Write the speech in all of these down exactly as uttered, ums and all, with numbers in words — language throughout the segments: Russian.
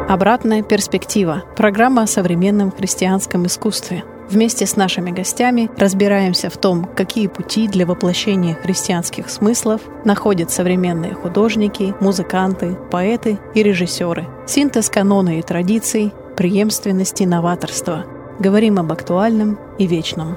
Обратная перспектива. Программа о современном христианском искусстве. Вместе с нашими гостями разбираемся в том, какие пути для воплощения христианских смыслов находят современные художники, музыканты, поэты и режиссеры. Синтез канона и традиций, преемственности, новаторства. Говорим об актуальном и вечном.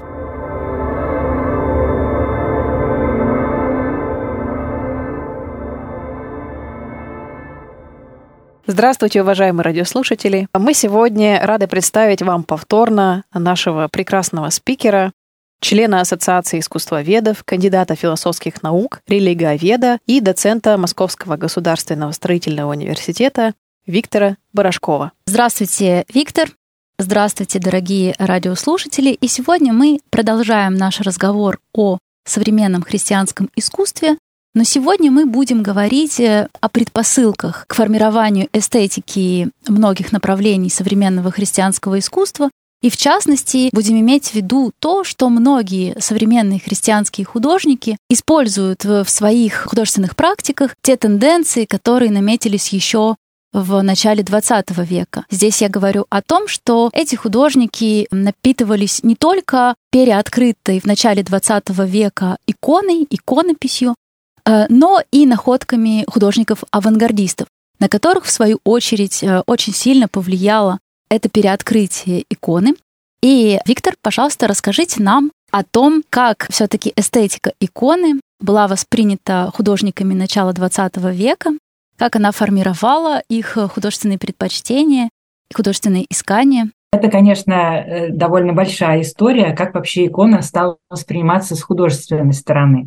Здравствуйте, уважаемые радиослушатели! Мы сегодня рады представить вам повторно нашего прекрасного спикера, члена Ассоциации искусствоведов, кандидата философских наук, религиоведа и доцента Московского государственного строительного университета Виктора Барашкова. Здравствуйте, Виктор! Здравствуйте, дорогие радиослушатели! И сегодня мы продолжаем наш разговор о современном христианском искусстве. Но сегодня мы будем говорить о предпосылках к формированию эстетики многих направлений современного христианского искусства. И в частности, будем иметь в виду то, что многие современные христианские художники используют в своих художественных практиках те тенденции, которые наметились еще в начале двадцатого века. Здесь я говорю о том, что эти художники напитывались не только переоткрытой в начале двадцатого века иконой, иконописью, но и находками художников-авангардистов, на которых, в свою очередь, очень сильно повлияло это переоткрытие иконы. И, Виктор, пожалуйста, расскажите нам о том, как все-таки эстетика иконы была воспринята художниками начала двадцатого века, как она формировала их художественные предпочтения и художественные искания. Это, конечно, довольно большая история, как вообще икона стала восприниматься с художественной стороны.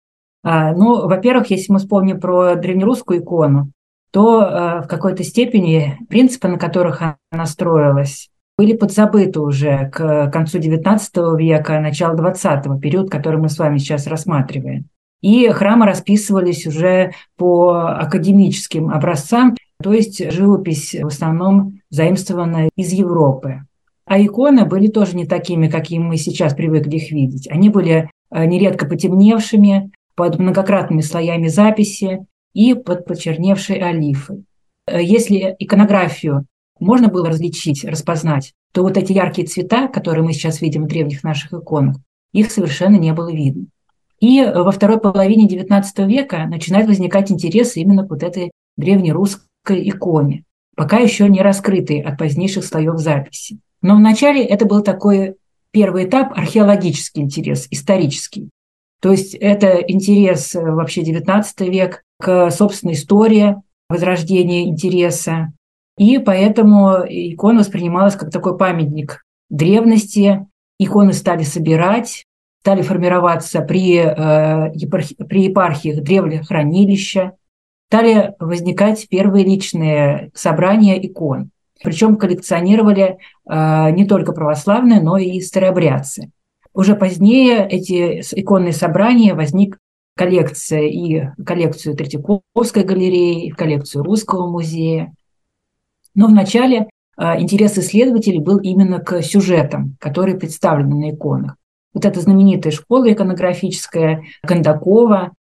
Ну, во-первых, если мы вспомним про древнерусскую икону, то в какой-то степени принципы, на которых она строилась, были подзабыты уже к концу девятнадцатого века, началу двадцатого, период, который мы с вами сейчас рассматриваем. И храмы расписывались уже по академическим образцам, то есть живопись в основном заимствована из Европы. А иконы были тоже не такими, какими мы сейчас привыкли их видеть. Они были нередко потемневшими, под многократными слоями записи и под почерневшей олифой. Если иконографию можно было различить, распознать, то вот эти яркие цвета, которые мы сейчас видим в древних наших иконах, их совершенно не было видно. И во второй половине девятнадцатого века начинает возникать интерес именно к вот этой древнерусской иконе, пока еще не раскрытой от позднейших слоев записи. Но вначале это был такой первый этап, археологический интерес, исторический. То есть это интерес вообще девятнадцатый век к собственной истории, возрождение интереса. И поэтому икона воспринималась как такой памятник древности. Иконы стали собирать, стали формироваться при, э, епархи, при епархиях древлехранилища, стали возникать первые личные собрания икон. Причем коллекционировали э, не только православные, но и старообрядцы. Уже позднее эти иконные собрания возник коллекция и коллекцию Третьяковской галереи, и коллекцию Русского музея. Но вначале интерес исследователей был именно к сюжетам, которые представлены на иконах. Вот эта знаменитая школа иконографическая Кондакова,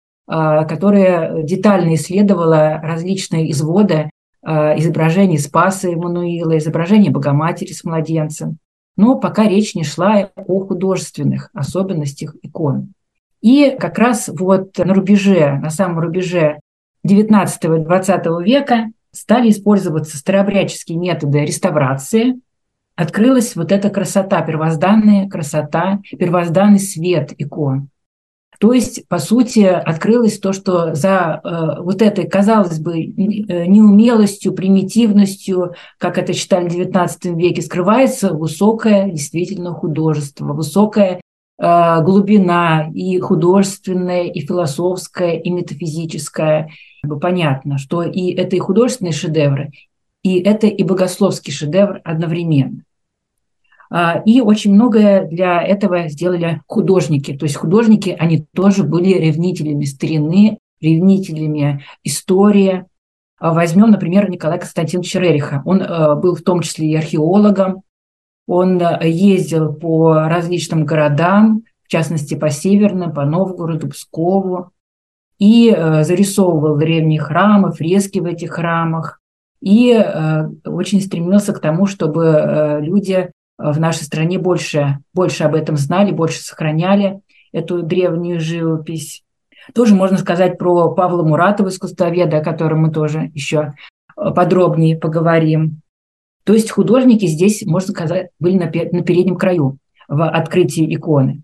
которая детально исследовала различные изводы изображений Спаса Эммануила, изображений Богоматери с младенцем. Но пока речь не шла о художественных особенностях икон. И как раз вот на рубеже, на самом рубеже девятнадцатого и двадцатого века стали использоваться старообрядческие методы реставрации. Открылась вот эта красота, первозданная красота, первозданный свет икон. То есть, по сути, открылось то, что за э, вот этой, казалось бы, неумелостью, примитивностью, как это считали в девятнадцатом веке, скрывается высокое действительно художество, высокая э, глубина и художественная, и философская, и метафизическая. Понятно, что и это и художественные шедевры, и это и богословский шедевр одновременно. И очень многое для этого сделали художники. То есть художники, они тоже были ревнителями старины, ревнителями истории. Возьмем, например, Николая Константиновича Рериха. Он был в том числе и археологом. Он ездил по различным городам, в частности, по Северным, по Новгороду, Пскову, и зарисовывал древние храмы, фрески в этих храмах. и очень стремился к тому, чтобы люди в нашей стране больше, больше об этом знали, больше сохраняли эту древнюю живопись. Тоже можно сказать про Павла Муратова, искусствоведа, о котором мы тоже еще подробнее поговорим. То есть художники здесь, можно сказать, были на переднем краю в открытии иконы.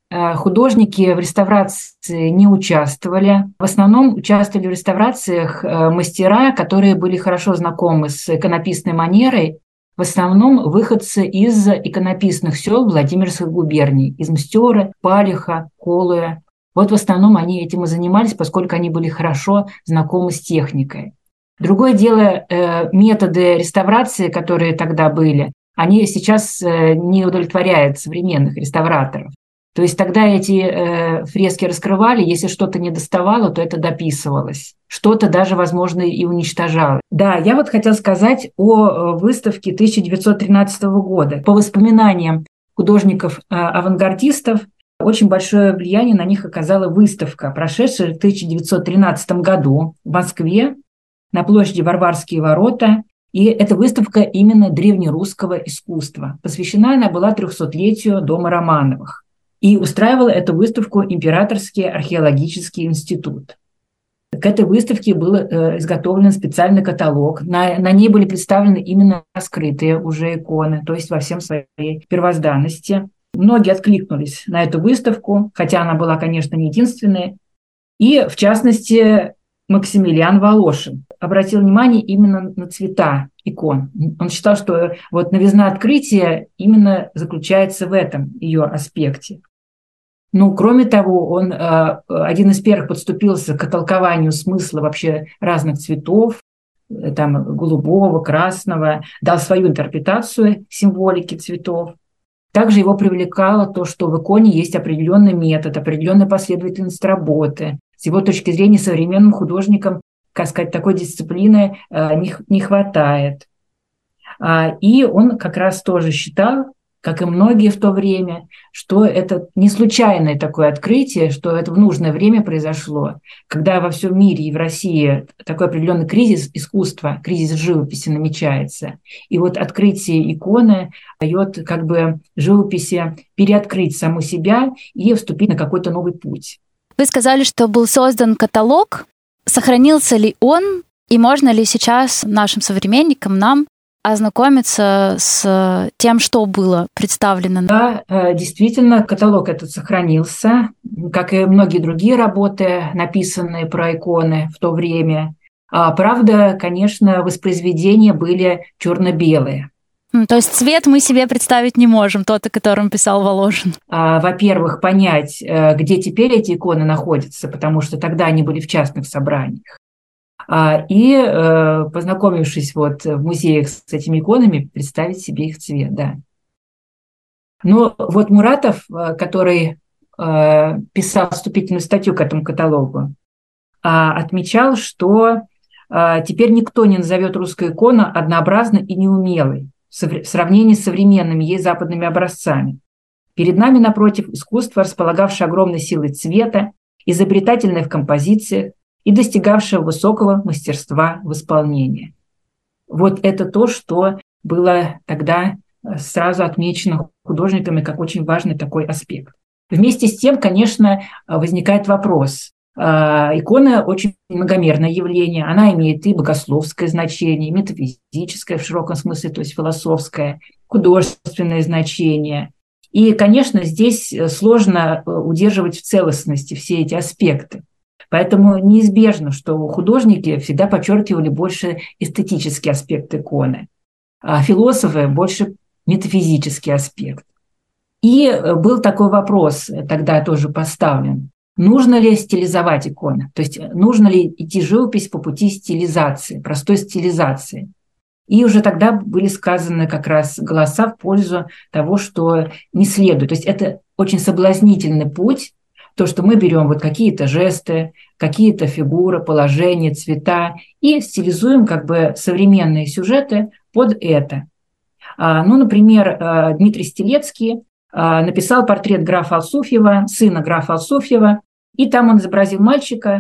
Художники в реставрации не участвовали. В основном участвовали в реставрациях мастера, которые были хорошо знакомы с иконописной манерой, в основном выходцы из иконописных сел Владимирской губернии, из Мстёра, Палиха, Колуя. Вот в основном они этим и занимались, поскольку они были хорошо знакомы с техникой. Другое дело, методы реставрации, которые тогда были, они сейчас не удовлетворяют современных реставраторов. То есть тогда эти э, фрески раскрывали, если что-то не доставало, то это дописывалось. Что-то даже, возможно, и уничтожалось. Да, я вот хотела сказать о выставке тысяча девятьсот тринадцатого года. По воспоминаниям художников-авангардистов, очень большое влияние на них оказала выставка, прошедшая в тысяча девятьсот тринадцатом году в Москве на площади Варварские ворота. И эта выставка именно древнерусского искусства. Посвящена она была трехсотлетию дома Романовых. И устраивал эту выставку Императорский археологический институт. К этой выставке был э, изготовлен специальный каталог. На, на ней были представлены именно раскрытые уже иконы, то есть во всем своей первозданности. Многие откликнулись на эту выставку, хотя она была, конечно, не единственной. И, в частности, Максимилиан Волошин обратил внимание именно на цвета икон. Он считал, что вот новизна открытия именно заключается в этом ее аспекте. Ну, кроме того, он э, один из первых подступился к толкованию смысла вообще разных цветов, там, голубого, красного, дал свою интерпретацию символики цветов. Также его привлекало то, что в иконе есть определенный метод, определенная последовательность работы. С его точки зрения современным художникам, как сказать, такой дисциплины э, не, не хватает. А, и он как раз тоже считал, как и многие в то время, что это не случайное такое открытие, что это в нужное время произошло, когда во всем мире и в России такой определенный кризис искусства, кризис живописи намечается. И вот открытие иконы дает как бы живописи переоткрыть саму себя и вступить на какой-то новый путь. Вы сказали, что был создан каталог. Сохранился ли он, и можно ли сейчас нашим современникам, нам, ознакомиться с тем, что было представлено? Да, действительно, каталог этот сохранился, как и многие другие работы, написанные про иконы в то время. Правда, конечно, воспроизведения были черно-белые. То есть цвет мы себе представить не можем, тот, о котором писал Волошин. Во-первых, понять, где теперь эти иконы находятся, потому что тогда они были в частных собраниях. И, познакомившись вот в музеях с этими иконами, представить себе их цвет, да. Но вот Муратов, который писал вступительную статью к этому каталогу, отмечал, что теперь никто не назовет русскую икону однообразной и неумелой в сравнении с современными ей западными образцами. Перед нами, напротив, искусство, располагавшее огромной силой цвета, изобретательное в композициях, и достигавшего высокого мастерства в исполнении. Вот это то, что было тогда сразу отмечено художниками как очень важный такой аспект. Вместе с тем, конечно, возникает вопрос. Икона очень многомерное явление, она имеет и богословское значение, и метафизическое в широком смысле, то есть философское, художественное значение. И, конечно, здесь сложно удерживать в целостности все эти аспекты. Поэтому неизбежно, что художники всегда подчеркивали больше эстетический аспект иконы, а философы больше метафизический аспект. И был такой вопрос тогда тоже поставлен. Нужно ли стилизовать иконы? То есть нужно ли идти живопись по пути стилизации, простой стилизации? И уже тогда были сказаны как раз голоса в пользу того, что не следует. То есть это очень соблазнительный путь, то, что мы берем вот какие-то жесты, какие-то фигуры, положения, цвета и стилизуем как бы современные сюжеты под это. Ну, например, Дмитрий Стелецкий написал портрет графа Алсуфьева, сына графа Алсуфьева, и там он изобразил мальчика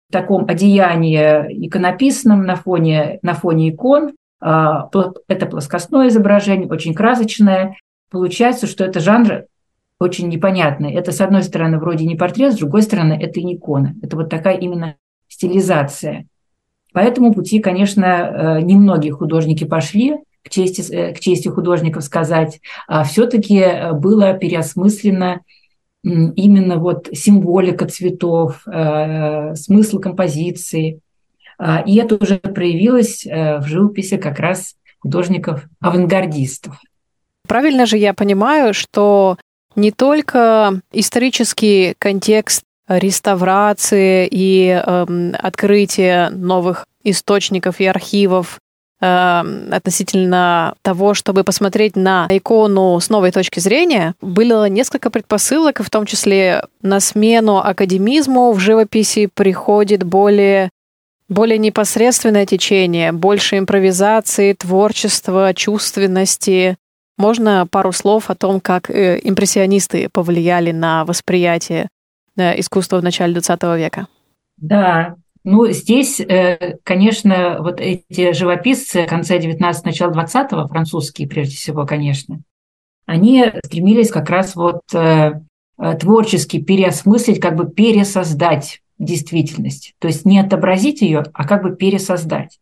таком одеянии иконописном на фоне, на фоне икон. Это плоскостное изображение, очень красочное. Получается, что это жанр очень непонятный. Это, с одной стороны, вроде не портрет, с другой стороны, это и не икона. Это вот такая именно стилизация. По этому пути, конечно, немногие художники пошли, к чести, к чести художников сказать, а все-таки было переосмыслено именно вот символика цветов, смысл композиции. И это уже проявилось в живописи как раз художников-авангардистов. Правильно же я понимаю, что не только исторический контекст реставрации и э, открытия новых источников и архивов э, относительно того, чтобы посмотреть на икону с новой точки зрения, было несколько предпосылок, в том числе на смену академизму в живописи приходит более, более непосредственное течение, больше импровизации, творчества, чувственности. Можно пару слов о том, как э, импрессионисты повлияли на восприятие искусства в начале двадцатого века? Да, ну здесь, конечно, вот эти живописцы конца девятнадцатого, начала двадцатого, французские прежде всего, конечно, они стремились как раз вот творчески переосмыслить, как бы пересоздать действительность. То есть не отобразить ее, а как бы пересоздать.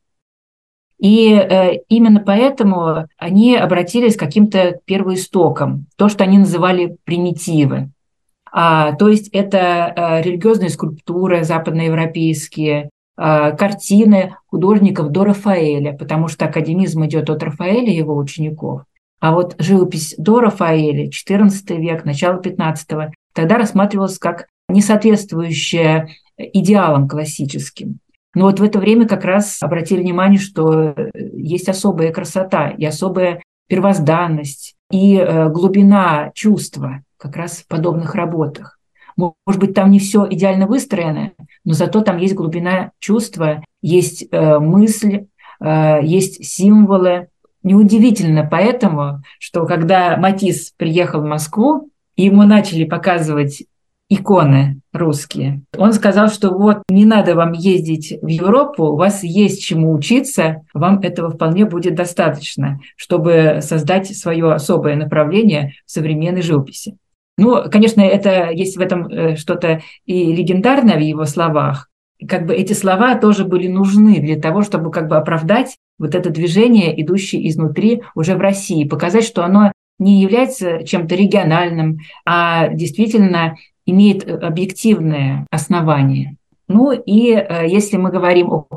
И именно поэтому они обратились к каким-то первоистокам, то, что они называли примитивы. А, то есть это а, религиозные скульптуры западноевропейские, а, картины художников до Рафаэля, потому что академизм идет от Рафаэля и его учеников. А вот живопись до Рафаэля, четырнадцатый век, начало пятнадцатого, тогда рассматривалась как несоответствующая идеалам классическим. Но вот в это время как раз обратили внимание, что есть особая красота и особая первозданность и э, глубина чувства как раз в подобных работах. Может быть, там не все идеально выстроено, но зато там есть глубина чувства, есть э, мысль, э, есть символы. Неудивительно поэтому, что когда Матисс приехал в Москву, и ему начали показывать иконы русские, он сказал, что вот не надо вам ездить в Европу, у вас есть чему учиться, вам этого вполне будет достаточно, чтобы создать свое особое направление в современной живописи. Ну, конечно, это есть в этом что-то и легендарное в его словах. Как бы эти слова тоже были нужны для того, чтобы как бы оправдать вот это движение, идущее изнутри уже в России, показать, что оно не является чем-то региональным, а действительно имеет объективное основание. Ну и если мы говорим о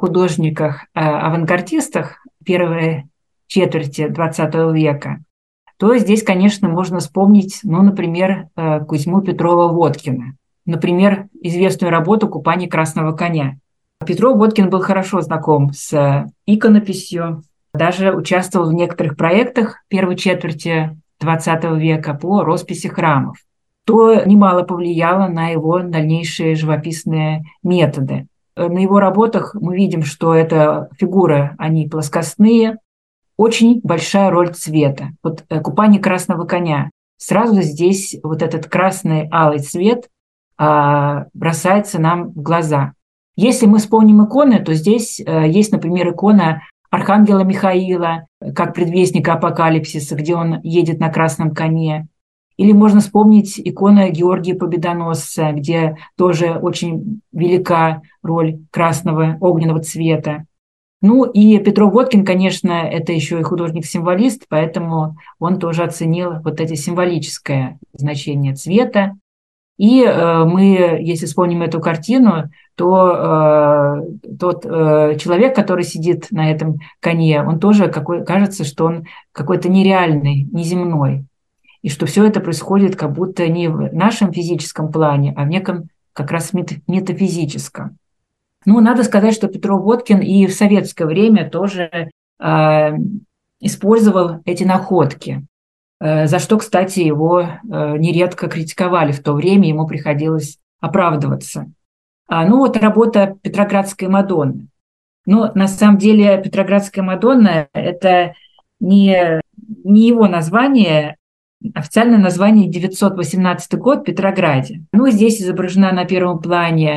художниках-авангардистах первой четверти двадцатого века, то здесь, конечно, можно вспомнить, ну, например, Кузьму Петрова-Водкина, например, известную работу «Купание красного коня». Петров-Водкин был хорошо знаком с иконописью, даже участвовал в некоторых проектах первой четверти двадцатого века по росписи храмов, то немало повлияло на его дальнейшие живописные методы. На его работах мы видим, что это фигуры, они плоскостные, очень большая роль цвета. Вот «Купание красного коня». Сразу здесь вот этот красный алый цвет а, бросается нам в глаза. Если мы вспомним иконы, то здесь а, есть, например, икона Архангела Михаила, как предвестника апокалипсиса, где он едет на красном коне. Или можно вспомнить икону Георгия Победоносца, где тоже очень велика роль красного огненного цвета. Ну и Петров-Водкин, конечно, это еще и художник-символист, поэтому он тоже оценил вот это символическое значение цвета. И э, мы, если вспомним эту картину, то э, тот э, человек, который сидит на этом коне, он тоже какой, кажется, что он какой-то нереальный, неземной. И что все это происходит как будто не в нашем физическом плане, а в неком как раз метафизическом. Ну, надо сказать, что Петров-Водкин и в советское время тоже э, использовал эти находки, э, за что, кстати, его э, нередко критиковали в то время, ему приходилось оправдываться. А, ну, вот работа «Петроградская Мадонна». Но на самом деле «Петроградская Мадонна» – это не, не его название, официальное название девятьсот восемнадцатый год в Петрограде. Ну, здесь изображена на первом плане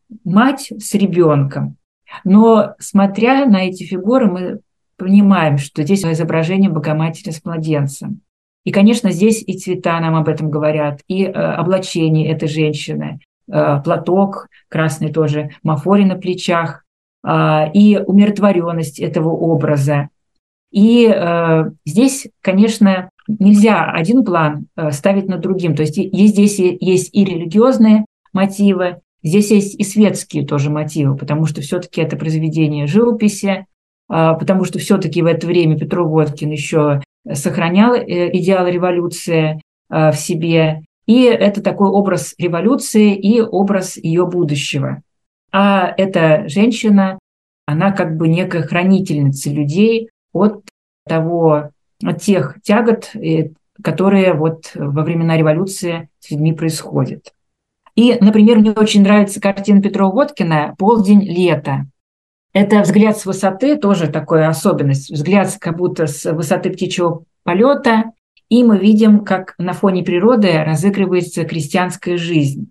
мать с ребенком. Но смотря на эти фигуры, мы понимаем, что здесь изображение Богоматери с младенцем. И, конечно, здесь и цвета нам об этом говорят, и э, облачение этой женщины, э, платок красный тоже, мафори на плечах, э, и умиротворенность этого образа. И э, здесь, конечно, нельзя один план э, ставить над другим. То есть и, здесь и, есть и религиозные мотивы, здесь есть и светские тоже мотивы, потому что все-таки это произведение живописи, э, потому что все-таки в это время Петров-Водкин еще сохранял идеал революции в себе. И это такой образ революции и образ ее будущего. А эта женщина, она как бы некая хранительница людей от того, от тех тягот, которые вот во времена революции с людьми происходят. И, например, мне очень нравится картина Петрова-Водкина «Полдень лета». Это взгляд с высоты, тоже такая особенность. Взгляд как будто с высоты птичьего полета, и мы видим, как на фоне природы разыгрывается крестьянская жизнь.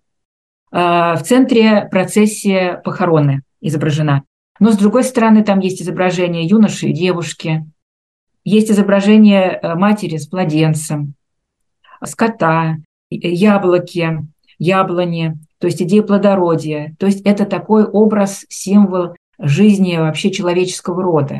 В центре процессия похороны изображена. Но, с другой стороны, там есть изображение юноши и девушки, есть изображение матери с младенцем, скота, яблоки, яблони, то есть идея плодородия. То есть это такой образ, символ жизни вообще человеческого рода.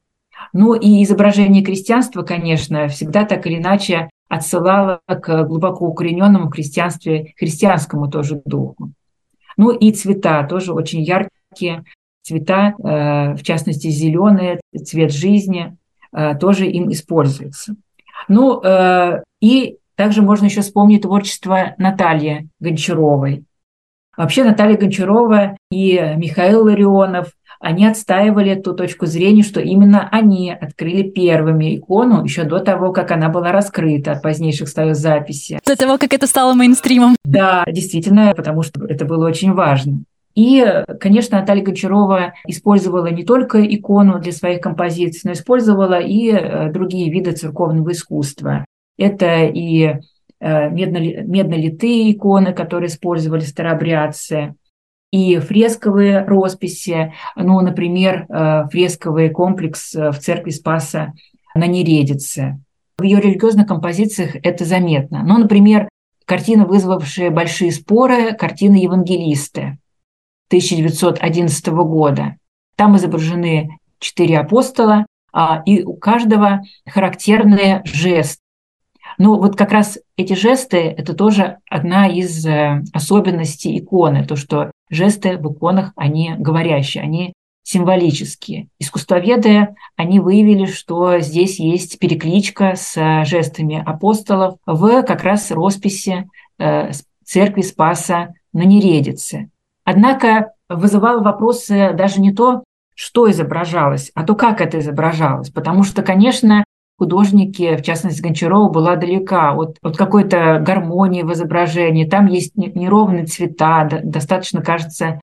Ну и изображение крестьянства, конечно, всегда так или иначе отсылало к глубоко укорененному в крестьянстве, христианскому тоже духу. Ну и цвета тоже очень яркие цвета, в частности зеленый цвет жизни, тоже им используется. Ну и также можно еще вспомнить творчество Натальи Гончаровой. Вообще Наталья Гончарова и Михаил Ларионов, они отстаивали ту точку зрения, что именно они открыли первыми икону еще до того, как она была раскрыта от позднейших слоев записи. До того, как это стало мейнстримом. Да, действительно, потому что это было очень важно. И, конечно, Наталья Гончарова использовала не только икону для своих композиций, но использовала и другие виды церковного искусства. Это и медно-литые иконы, которые использовали старообрядцы, и фресковые росписи, ну, например, фресковый комплекс в церкви Спаса на Нередице. В ее религиозных композициях это заметно. Ну, например, картина, вызвавшая большие споры, картина «Евангелисты» тысяча девятьсот одиннадцатого года. Там изображены четыре апостола, и у каждого характерные жесты. Ну, вот как раз эти жесты – это тоже одна из особенностей иконы, то, что жесты в иконах, они говорящие, они символические. Искусствоведы, они выявили, что здесь есть перекличка с жестами апостолов в как раз росписи церкви Спаса на Нередице. Однако вызывало вопросы даже не то, что изображалось, а то, как это изображалось. Потому что, конечно, художники, в частности Гончарова, была далека от, от какой-то гармонии в изображении. Там есть неровные цвета, достаточно, кажется,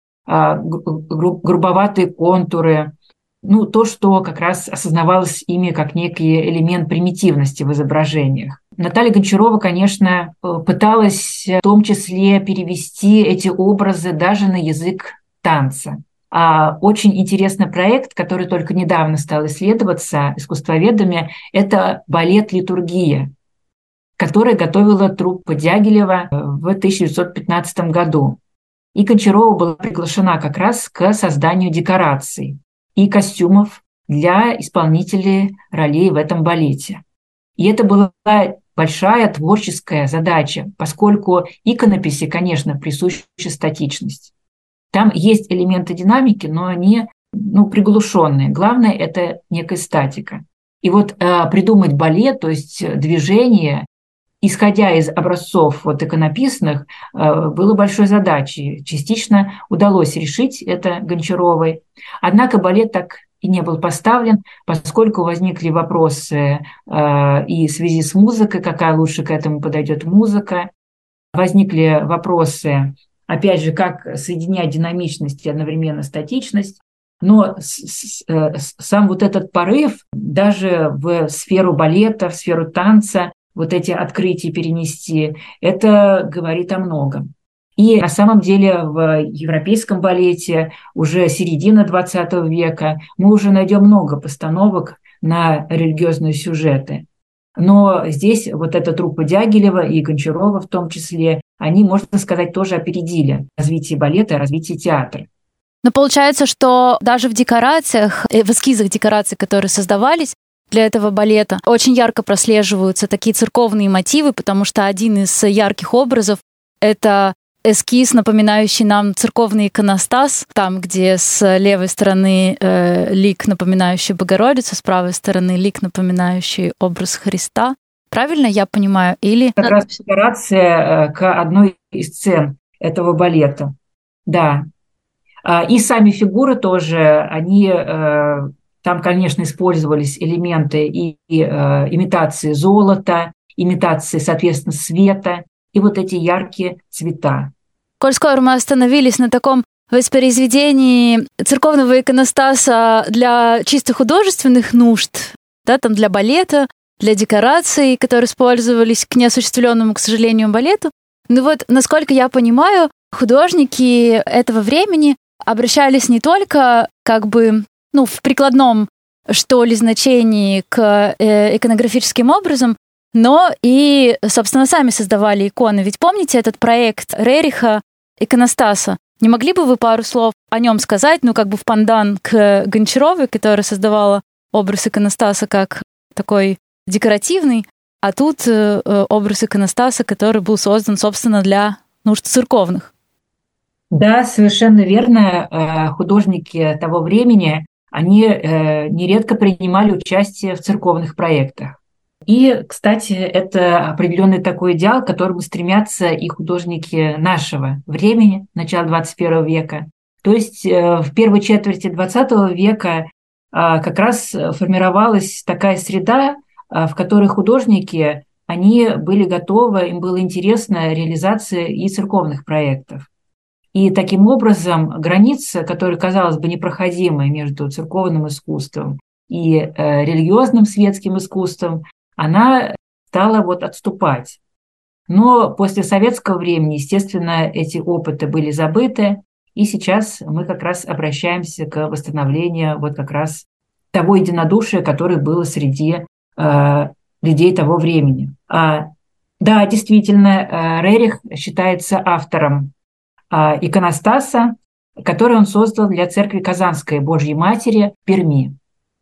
грубоватые контуры. Ну, то, что как раз осознавалось ими как некий элемент примитивности в изображениях. Наталья Гончарова, конечно, пыталась в том числе перевести эти образы даже на язык танца. А очень интересный проект, который только недавно стал исследоваться искусствоведами, это балет «Литургия», который готовила труппа Дягилева в тысяча девятьсот пятнадцатом году. И Гончарова была приглашена как раз к созданию декораций и костюмов для исполнителей ролей в этом балете. И это была большая творческая задача, поскольку иконописи, конечно, присуща статичность. Там есть элементы динамики, но они ну, приглушенные. Главное – это некая статика. И вот э, придумать балет, то есть движение, исходя из образцов вот, иконописных, э, было большой задачей. Частично удалось решить это Гончаровой. Однако балет так и не был поставлен, поскольку возникли вопросы э, и в связи с музыкой, какая лучше к этому подойдет музыка. Возникли вопросы, опять же, как соединять динамичность и одновременно статичность. Но с, с, сам вот этот порыв даже в сферу балета, в сферу танца, вот эти открытия перенести, это говорит о многом. И на самом деле в европейском балете уже середина двадцатого века мы уже найдем много постановок на религиозные сюжеты. Но здесь вот эта труппа Дягилева и Гончарова в том числе, они, можно сказать, тоже опередили развитие балета, развитие театра. Но получается, что даже в декорациях, в эскизах декораций, которые создавались для этого балета, очень ярко прослеживаются такие церковные мотивы, потому что один из ярких образов — это эскиз, напоминающий нам церковный иконостас, там, где с левой стороны э, лик, напоминающий Богородицу, с правой стороны лик, напоминающий образ Христа. Правильно я понимаю? Или... Как раз декорация к одной из сцен этого балета. Да. И сами фигуры тоже, они... Там, конечно, использовались элементы и, и имитации золота, имитации, соответственно, света, и вот эти яркие цвета. Коль скоро мы остановились на таком воспроизведении церковного иконостаса для чисто художественных нужд, да, там для балета, для декораций, которые использовались к неосуществленному, к сожалению, балету. Ну вот, насколько я понимаю, художники этого времени обращались не только как бы, ну, в прикладном, что ли, значении к э, иконографическим образам, но и, собственно, сами создавали иконы. Ведь помните этот проект Рериха «Иконостаса»? Не могли бы вы пару слов о нем сказать, ну, как бы в пандан к Гончаровой, которая создавала образ иконостаса как такой декоративный, а тут э, образ иконостаса, который был создан, собственно, для нужд церковных? Да, совершенно верно. Художники того времени, они э, нередко принимали участие в церковных проектах. И, кстати, это определенный такой идеал, к которому стремятся и художники нашего времени, начала двадцать первого века. То есть в первой четверти двадцатого века как раз формировалась такая среда, в которой художники, они были готовы, им было интересно реализация и церковных проектов. И таким образом граница, которая, казалось бы, непроходимая между церковным искусством и религиозным светским искусством, она стала вот отступать. Но после советского времени, естественно, эти опыты были забыты, и сейчас мы как раз обращаемся к восстановлению вот как раз того единодушия, которое было среди э, людей того времени. А, да, действительно, э, Рерих считается автором э, иконостаса, который он создал для церкви Казанской Божьей Матери в Перми.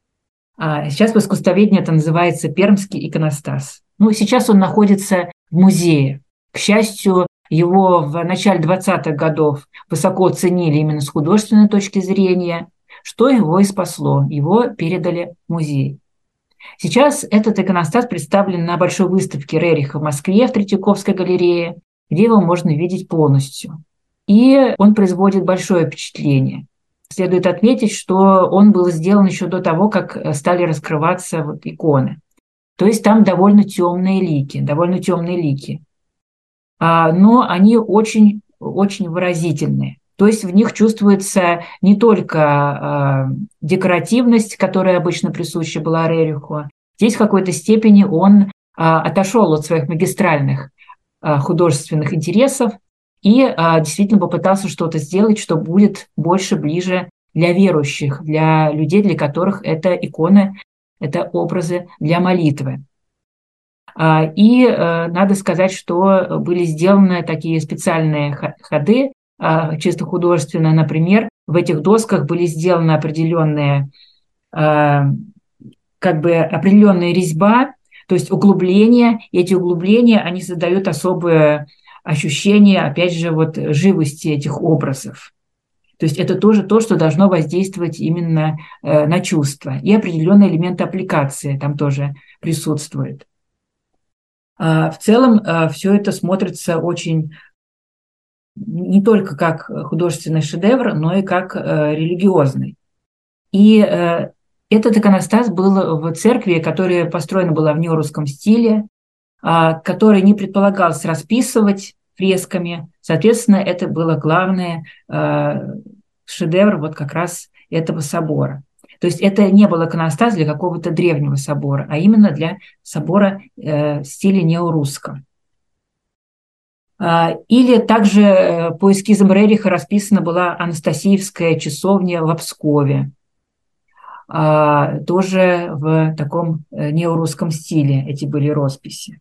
Сейчас в искусствоведении это называется пермский иконостас. Ну, сейчас он находится в музее. К счастью, его в начале двадцатых годов высоко оценили именно с художественной точки зрения, что его и спасло. Его передали в музей. Сейчас этот иконостас представлен на большой выставке Рериха в Москве в Третьяковской галерее, где его можно видеть полностью. И он производит большое впечатление. Следует отметить, что он был сделан еще до того, как стали раскрываться вот иконы. То есть там довольно темные лики, довольно темные лики. Но они очень, очень выразительные. То есть в них чувствуется не только декоративность, которая обычно присуща была Рериху. Здесь в какой-то степени он отошел от своих магистральных художественных интересов и а, действительно попытался что-то сделать, что будет больше, ближе для верующих, для людей, для которых это иконы, это образы для молитвы. А, и а, надо сказать, что были сделаны такие специальные ходы, а, чисто художественные. Например, в этих досках были сделаны определенные, а, как бы определенная резьба, то есть углубления. И эти углубления, они создают особое ощущение, опять же, вот живости этих образов. То есть это тоже то, что должно воздействовать именно э, на чувства. И определенные элементы аппликации там тоже присутствуют. А в целом э, все это смотрится очень не только как художественный шедевр, но и как э, религиозный. И э, этот иконостас был в церкви, которая построена была в неорусском стиле, э, который не предполагалось расписывать фресками. Соответственно, это было главное э, шедевр вот как раз этого собора. То есть это не был иконостас для какого-то древнего собора, а именно для собора э, в стиле неорусском. Или также по эскизам Рериха расписана была Анастасиевская часовня в Пскове, тоже в таком неорусском стиле эти были росписи.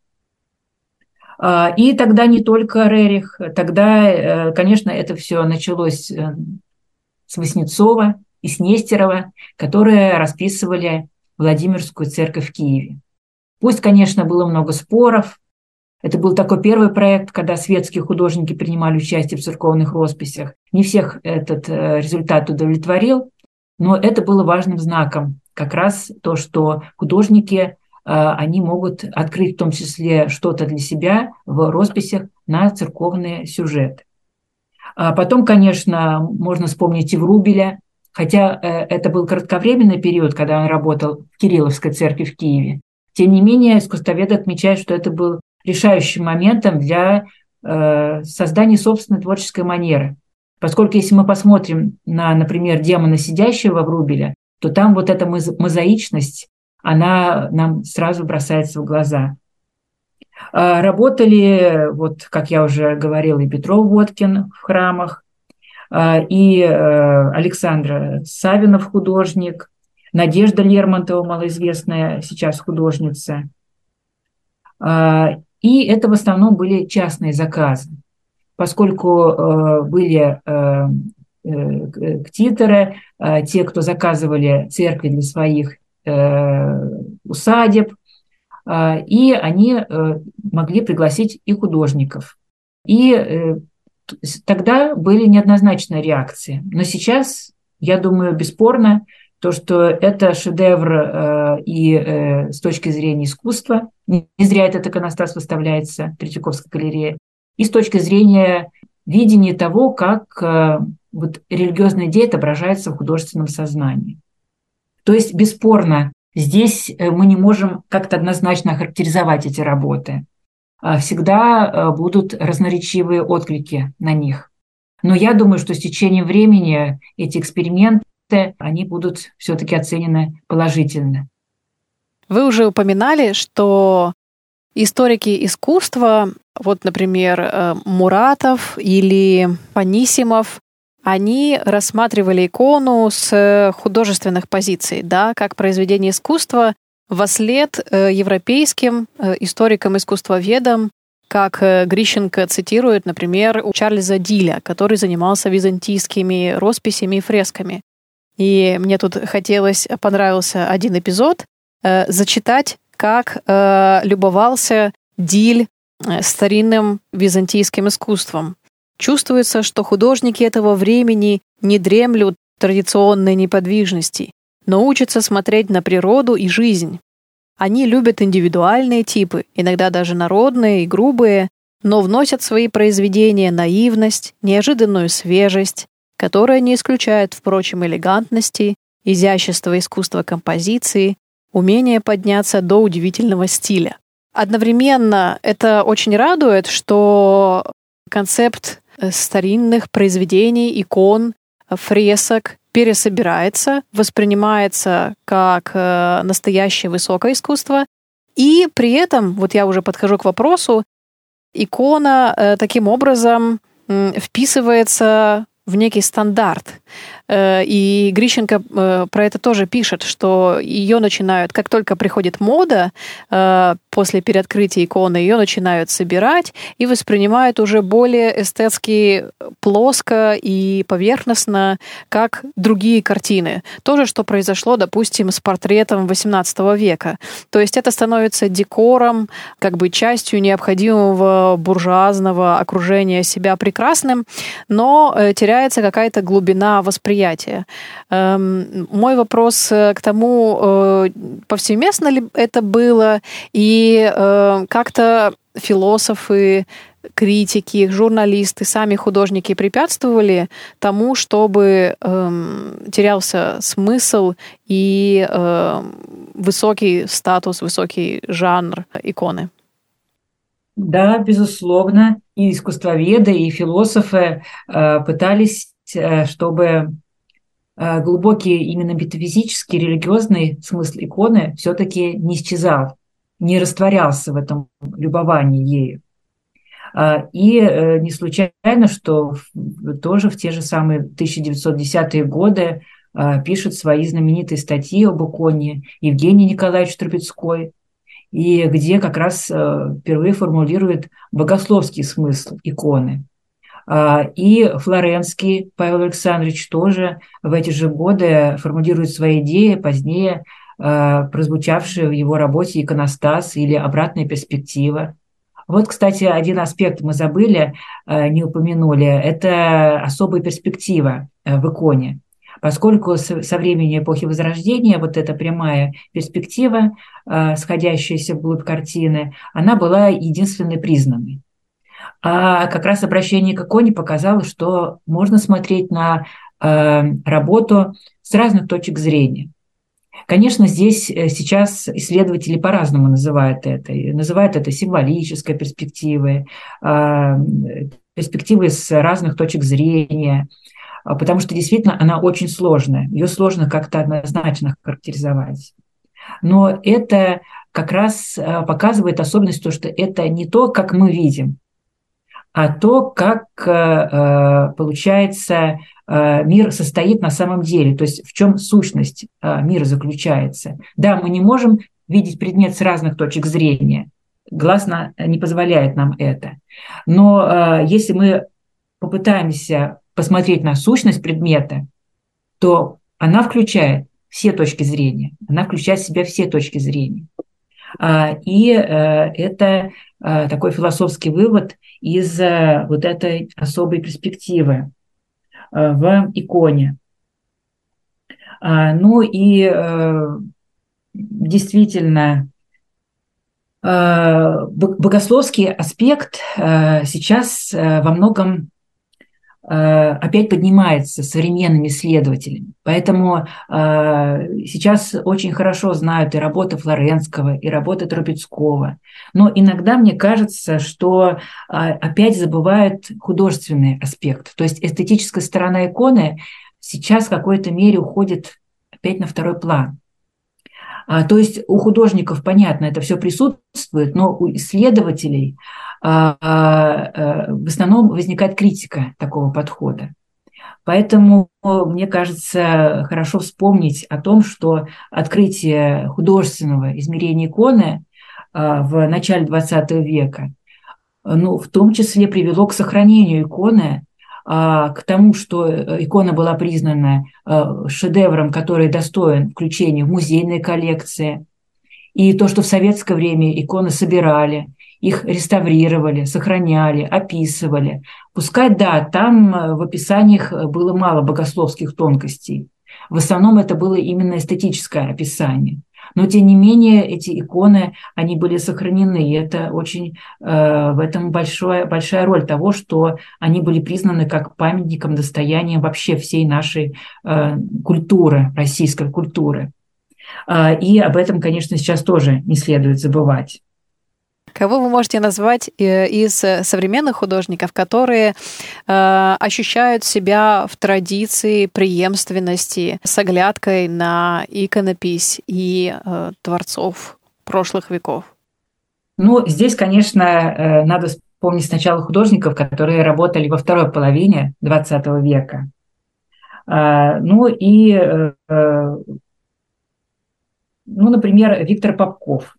И тогда не только Рерих, тогда, конечно, это все началось с Васнецова и с Нестерова, которые расписывали Владимирскую церковь в Киеве. Пусть, конечно, было много споров. Это был такой первый проект, когда светские художники принимали участие в церковных росписях. Не всех этот результат удовлетворил, но это было важным знаком. Как раз то, что художники, они могут открыть в том числе что-то для себя в росписях на церковные сюжеты. А потом, конечно, можно вспомнить и Врубеля, хотя это был кратковременный период, когда он работал в Кирилловской церкви в Киеве. Тем не менее, искусствоведы отмечают, что это был решающим моментом для э, создания собственной творческой манеры. Поскольку если мы посмотрим на, например, демона, сидящего Врубеля, то там вот эта мозаичность, она нам сразу бросается в глаза. Э, работали, вот, как я уже говорила, и Петров Водкин в храмах, э, и э, Александра Савинов художник, Надежда Лермонтова, малоизвестная сейчас художница. И это в основном были частные заказы, поскольку были ктиторы, те, кто заказывали церкви для своих усадеб, и они могли пригласить и художников. И тогда были неоднозначные реакции. Но сейчас, я думаю, бесспорно, то, что это шедевр э, и э, с точки зрения искусства, не зря этот иконостас выставляется в Третьяковской галерее, и с точки зрения видения того, как э, вот, религиозная идея отображается в художественном сознании. То есть, бесспорно, здесь мы не можем как-то однозначно охарактеризовать эти работы. Всегда будут разноречивые отклики на них. Но я думаю, что с течением времени эти эксперименты они будут все-таки оценены положительно. Вы уже упоминали, что историки искусства, вот, например, Муратов или Анисимов, они рассматривали икону с художественных позиций, да, как произведение искусства вослед европейским историкам-искусствоведам, как Грищенко цитирует, например, у Чарльза Диля, который занимался византийскими росписями и фресками. И мне тут хотелось, понравился один эпизод, э, зачитать, как э, любовался Диль старинным византийским искусством. Чувствуется, что художники этого времени не дремлют традиционной неподвижности, но учатся смотреть на природу и жизнь. Они любят индивидуальные типы, иногда даже народные и грубые, но вносят в свои произведения наивность, неожиданную свежесть, которая не исключает, впрочем, элегантности, изящества искусства композиции, умение подняться до удивительного стиля. Одновременно это очень радует, что концепт старинных произведений, икон, фресок пересобирается, воспринимается как настоящее высокое искусство, и при этом, вот я уже подхожу к вопросу, икона таким образом вписывается в некий стандарт. И Грищенко про это тоже пишет, что ее начинают, как только приходит мода, после переоткрытия иконы, ее начинают собирать и воспринимают уже более эстетски плоско и поверхностно, как другие картины. То же, что произошло, допустим, с портретом восемнадцатого века. То есть это становится декором, как бы частью необходимого буржуазного окружения себя прекрасным, но теряется какая-то глубина восприятия. Мой вопрос к тому, повсеместно ли это было, и как-то философы, критики, журналисты, сами художники препятствовали тому, чтобы терялся смысл и высокий статус, высокий жанр иконы. Да, безусловно, и искусствоведы, и философы пытались, чтобы глубокий именно метафизический, религиозный смысл иконы все-таки не исчезал, не растворялся в этом любовании ею. И не случайно, что тоже в те же самые тысяча девятьсот десятые годы пишет свои знаменитые статьи об иконе Евгений Николаевич Трубецкой, и где как раз впервые формулирует богословский смысл иконы. И Флоренский Павел Александрович тоже в эти же годы формулирует свои идеи, позднее прозвучавшие в его работе «Иконостас» или «Обратная перспектива». Вот, кстати, один аспект мы забыли, не упомянули, это особая перспектива в иконе. Поскольку со времени эпохи Возрождения вот эта прямая перспектива, сходящаяся вглубь картины, она была единственной признанной. А как раз обращение к иконе показало, что можно смотреть на работу с разных точек зрения. Конечно, здесь сейчас исследователи по-разному называют это. Называют это символической перспективой, перспективой с разных точек зрения, потому что действительно она очень сложная. Ее сложно как-то однозначно характеризовать. Но это как раз показывает особенность то, что это не то, как мы видим, а то, как, получается, мир состоит на самом деле, то есть в чем сущность мира заключается. Да, мы не можем видеть предмет с разных точек зрения, глаз не позволяет нам это. Но если мы попытаемся посмотреть на сущность предмета, то она включает все точки зрения, она включает в себя все точки зрения. И это такой философский вывод из вот этой особой перспективы в иконе. Ну и действительно, богословский аспект сейчас во многом опять поднимается современными исследователями. Поэтому сейчас очень хорошо знают и работы Флоренского, и работы Трубецкого. Но иногда мне кажется, что опять забывают художественный аспект. То есть эстетическая сторона иконы сейчас в какой-то мере уходит опять на второй план. То есть у художников, понятно, это все присутствует, но у исследователей в основном возникает критика такого подхода. Поэтому, мне кажется, хорошо вспомнить о том, что открытие художественного измерения иконы в начале двадцатого века, ну, в том числе привело к сохранению иконы, к тому, что икона была признана шедевром, который достоин включения в музейные коллекции, и то, что в советское время иконы собирали, их реставрировали, сохраняли, описывали. Пускай, да, там в описаниях было мало богословских тонкостей. В основном это было именно эстетическое описание. Но, тем не менее, эти иконы, они были сохранены. И это очень, э, в этом большая, большая роль того, что они были признаны как памятником, достоянием вообще всей нашей э, культуры, российской культуры. Э, и об этом, конечно, сейчас тоже не следует забывать. Кого вы можете назвать из современных художников, которые э, ощущают себя в традиции преемственности с оглядкой на иконопись и э, творцов прошлых веков? Ну, здесь, конечно, надо вспомнить сначала художников, которые работали во второй половине двадцатого века. Э, ну и, э, ну, например, Виктор Попков.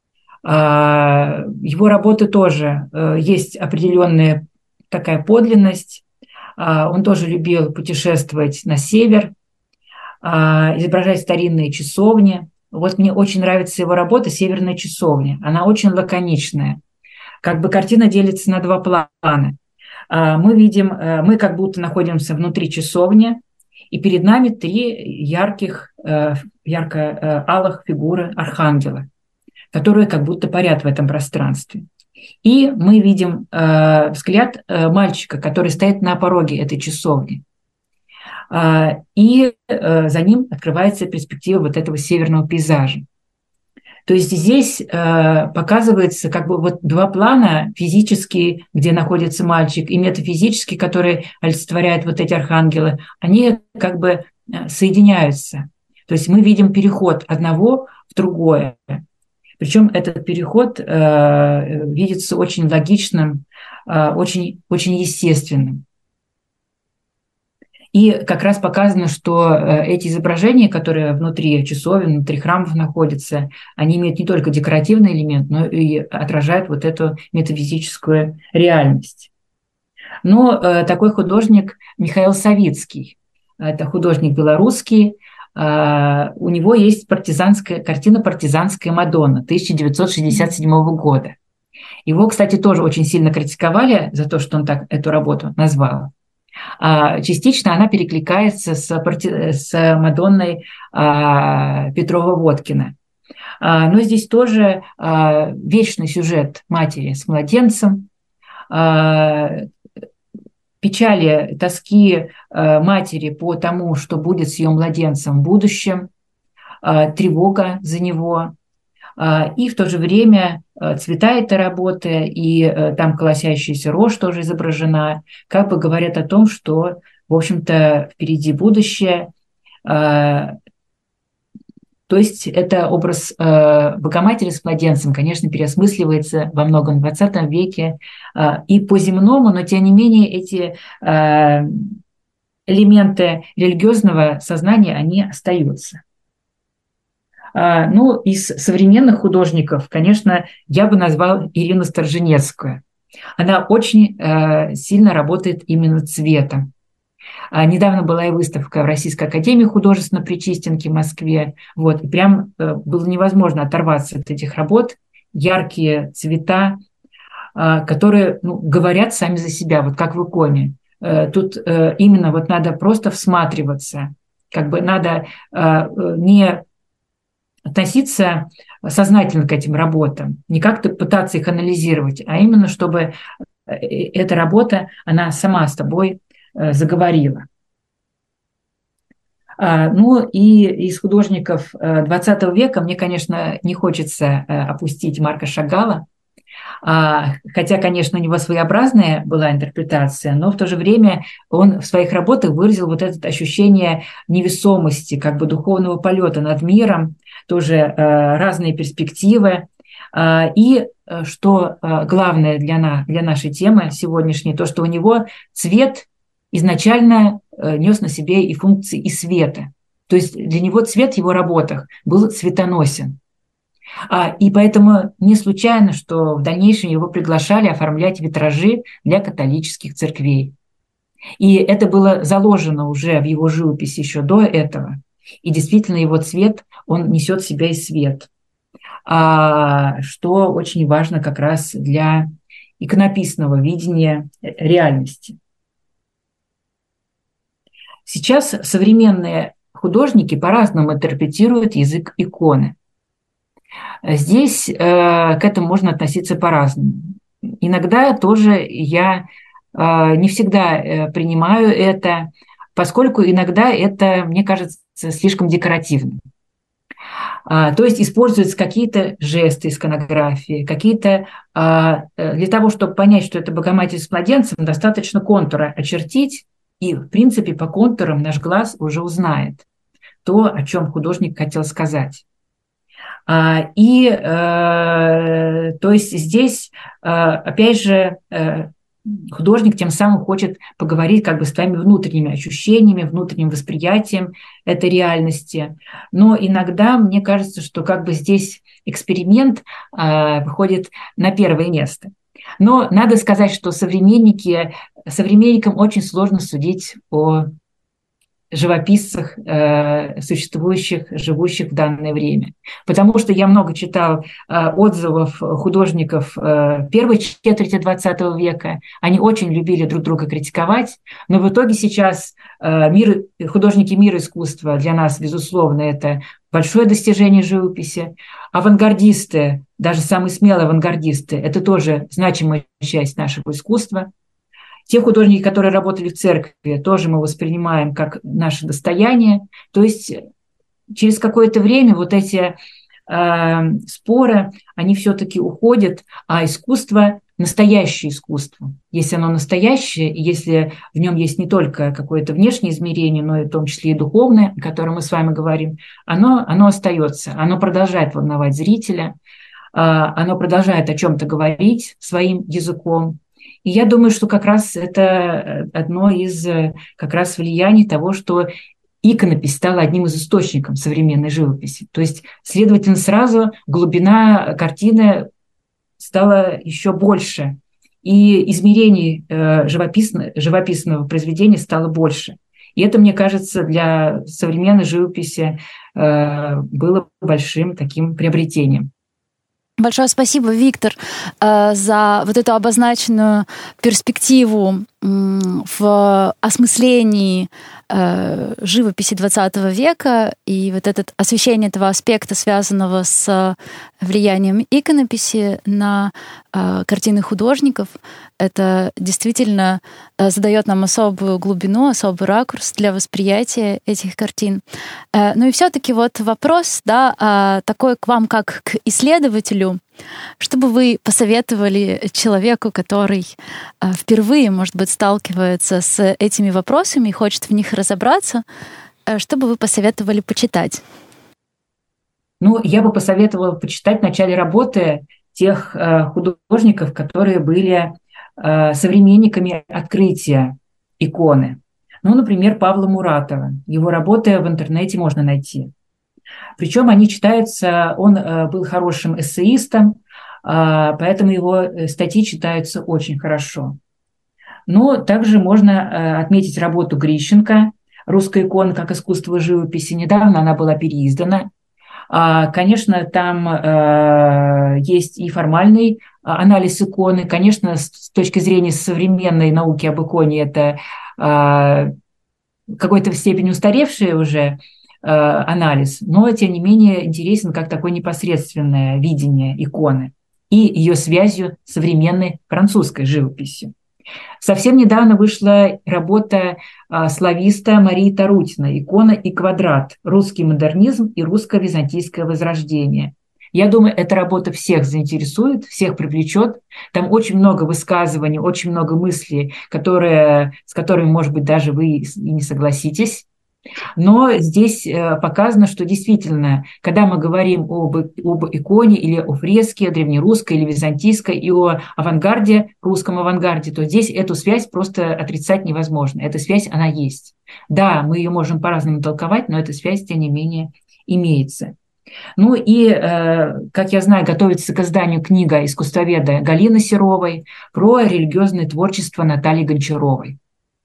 Его работы тоже есть определенная такая подлинность. Он тоже любил путешествовать на север, изображать старинные часовни. Вот мне очень нравится его работа «Северная часовня». Она очень лаконичная. Как бы картина делится на два плана. Мы видим, мы как будто находимся внутри часовни, и перед нами три ярких, ярко-алых фигуры архангела, которые как будто парят в этом пространстве. И мы видим э, взгляд э, мальчика, который стоит на пороге этой часовни. Э, и э, за ним открывается перспектива вот этого северного пейзажа. То есть здесь э, показывается как бы вот два плана: физический, где находится мальчик, и метафизический, который олицетворяет вот эти архангелы. Они как бы соединяются. То есть мы видим переход одного в другое. Причем этот переход э, видится очень логичным, э, очень, очень естественным. И как раз показано, что эти изображения, которые внутри часовен, внутри храмов находятся, они имеют не только декоративный элемент, но и отражают вот эту метафизическую реальность. Но э, такой художник Михаил Савицкий, это художник белорусский, э, у него есть партизанская, картина «Партизанская Мадонна» тысяча девятьсот шестьдесят седьмого года. Его, кстати, тоже очень сильно критиковали за то, что он так эту работу назвал. Частично она перекликается с, с Мадонной Петрова-Водкина. Но здесь тоже вечный сюжет матери с младенцем, печали, тоски матери по тому, что будет с ее младенцем в будущем, тревога за него. И в то же время цвета этой работы и там колосящаяся рожь тоже изображена, как бы говорят о том, что, в общем-то, впереди будущее. То есть это образ Богоматери с младенцем, конечно, переосмысливается во многом в двадцатом веке и по-земному, но тем не менее эти элементы религиозного сознания, они остаются. Ну, из современных художников, конечно, я бы назвал Ирину Сторженевскую. Она очень э, сильно работает именно цветом. А недавно была и выставка в Российской академии художеств на Причистенке в Москве. Вот, и прям э, было невозможно оторваться от этих работ. Яркие цвета, э, которые ну, говорят сами за себя, вот как в иконе. Э, тут э, именно вот надо просто всматриваться. Как бы надо э, не относиться сознательно к этим работам, не как-то пытаться их анализировать, а именно чтобы эта работа, она сама с тобой заговорила. Ну и из художников двадцатого века мне, конечно, не хочется опустить Марка Шагала, хотя, конечно, у него своеобразная была интерпретация, но в то же время он в своих работах выразил вот это ощущение невесомости, как бы духовного полета над миром, тоже разные перспективы. И что главное для, на, для нашей темы сегодняшней, то, что у него цвет изначально нес на себе и функции и света. То есть для него цвет в его работах был цветоносен. И поэтому не случайно, что в дальнейшем его приглашали оформлять витражи для католических церквей. И это было заложено уже в его живописи еще до этого. И действительно его цвет, он несет в себя и свет, что очень важно как раз для иконописного видения реальности. Сейчас современные художники по-разному интерпретируют язык иконы. Здесь э, к этому можно относиться по-разному. Иногда тоже я э, не всегда э, принимаю это, поскольку иногда это, мне кажется, слишком декоративно. А, то есть используются какие-то жесты иконографии, какие-то... А, для того, чтобы понять, что это Богоматерь с младенцем, достаточно контура очертить, и, в принципе, по контурам наш глаз уже узнает то, о чем художник хотел сказать. И, то есть здесь, опять же, художник тем самым хочет поговорить как бы с твоими внутренними ощущениями, внутренним восприятием этой реальности. Но иногда мне кажется, что как бы здесь эксперимент выходит на первое место. Но надо сказать, что современники, современникам очень сложно судить о живописцах, э, существующих, живущих в данное время. Потому что я много читал э, отзывов художников э, первой четверти двадцатого века. Они очень любили друг друга критиковать, но в итоге сейчас э, мир, художники мира искусства для нас, безусловно, это большое достижение живописи. Авангардисты, даже самые смелые авангардисты, это тоже значимая часть нашего искусства. Те художники, которые работали в церкви, тоже мы воспринимаем как наше достояние. То есть через какое-то время вот эти э, споры, они все-таки уходят, а искусство, настоящее искусство, если оно настоящее, и если в нем есть не только какое-то внешнее измерение, но и в том числе и духовное, о котором мы с вами говорим, оно, оно остается, оно продолжает волновать зрителя, оно продолжает о чем-то говорить своим языком. И я думаю, что как раз это одно из как раз влияний того, что иконопись стала одним из источников современной живописи. То есть, следовательно, сразу глубина картины стала еще больше, и измерений живописного, живописного произведения стало больше. И это, мне кажется, для современной живописи было большим таким приобретением. Большое спасибо, Виктор, за вот эту обозначенную перспективу в осмыслении живописи двадцатого века и вот это освещение этого аспекта, связанного с влиянием иконописи на картины художников. Это действительно задает нам особую глубину, особый ракурс для восприятия этих картин. Ну и все-таки вот вопрос, да, такой к вам как к исследователю. Что бы вы посоветовали человеку, который впервые, может быть, сталкивается с этими вопросами и хочет в них разобраться, что бы вы посоветовали почитать? Ну, я бы посоветовала почитать в начале работы тех художников, которые были современниками открытия иконы. Ну, например, Павла Муратова. Его работы в интернете можно найти. Причем они читаются, он был хорошим эссеистом, поэтому его статьи читаются очень хорошо. Но также можно отметить работу Грищенко «Русская икона как искусство живописи». Недавно она была переиздана. Конечно, там есть и формальный анализ иконы. Конечно, с точки зрения современной науки об иконе это какой-то в степени устаревший уже анализ, но, тем не менее, интересен как такое непосредственное видение иконы и ее связью с современной французской живописью. Совсем недавно вышла работа слависта Марии Тарутиной «Икона и квадрат. Русский модернизм и русско-византийское возрождение». Я думаю, эта работа всех заинтересует, всех привлечет. Там очень много высказываний, очень много мыслей, которые, с которыми, может быть, даже вы и не согласитесь. Но здесь показано, что действительно, когда мы говорим об, об иконе или о фреске древнерусской или византийской и о авангарде, русском авангарде, то здесь эту связь просто отрицать невозможно. Эта связь, она есть. Да, мы ее можем по-разному толковать, но эта связь, тем не менее, имеется. Ну и, как я знаю, готовится к изданию книга искусствоведа Галины Серовой про религиозное творчество Натальи Гончаровой,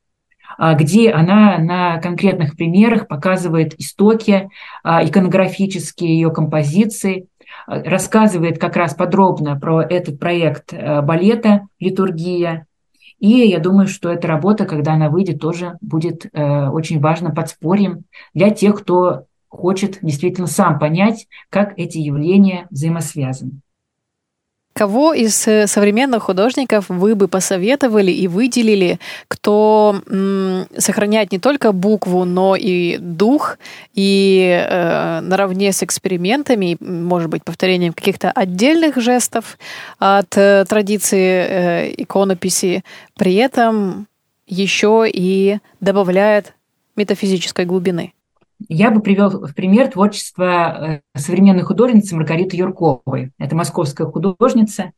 где она на конкретных примерах показывает истоки иконографические, ее композиции, рассказывает как раз подробно про этот проект балета «Литургия». И я думаю, что эта работа, когда она выйдет, тоже будет очень важным подспорьем для тех, кто хочет действительно сам понять, как эти явления взаимосвязаны. Кого из современных художников вы бы посоветовали и выделили, кто м, сохраняет не только букву, но и дух, и э, наравне с экспериментами, может быть, повторением каких-то отдельных жестов от э, традиции э, иконописи, при этом еще и добавляет метафизической глубины? Я бы привел в пример творчество современной художницы Маргариты Юрковой. Это московская художница.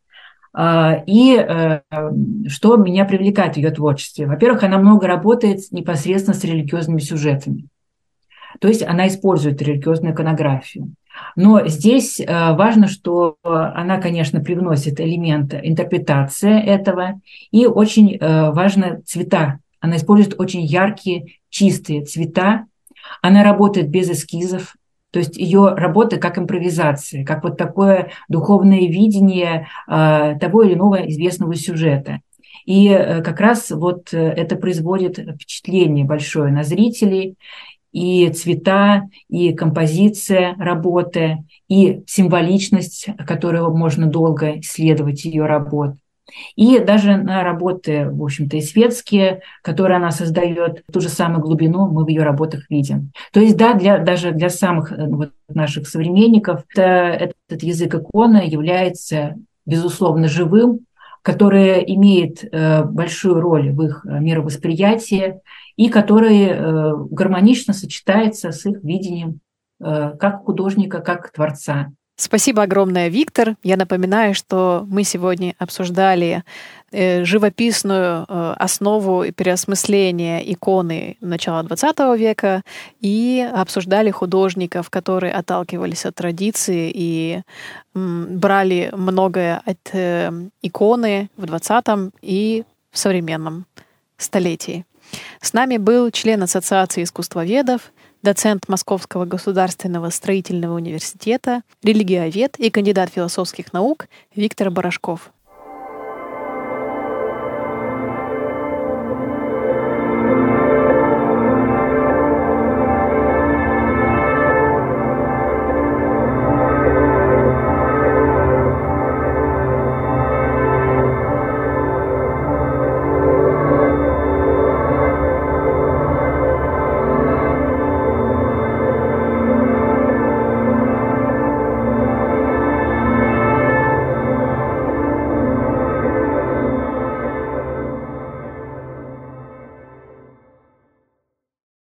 И что меня привлекает в ее творчестве? Во-первых, она много работает непосредственно с религиозными сюжетами. То есть она использует религиозную иконографию. Но здесь важно, что она, конечно, привносит элемент интерпретации этого. И очень важны цвета. Она использует очень яркие, чистые цвета. Она работает без эскизов, то есть ее работа как импровизация, как вот такое духовное видение э, того или иного известного сюжета. И э, как раз вот это производит впечатление большое на зрителей, и цвета, и композиция работы, и символичность, которую можно долго исследовать ее работ. И даже на работы, в общем-то, и светские, которые она создает, ту же самую глубину мы в ее работах видим. То есть, да, для, даже для самых вот, наших современников это, этот язык иконы является, безусловно, живым, который имеет э, большую роль в их мировосприятии и который э, гармонично сочетается с их видением э, как художника, как творца. Спасибо огромное, Виктор. Я напоминаю, что мы сегодня обсуждали живописную основу и переосмысления иконы начала двадцатого века и обсуждали художников, которые отталкивались от традиции и брали многое от иконы в двадцатом и в современном столетии. С нами был член Ассоциации искусствоведов, доцент Московского государственного строительного университета, религиовед и кандидат философских наук Виктор Барашков.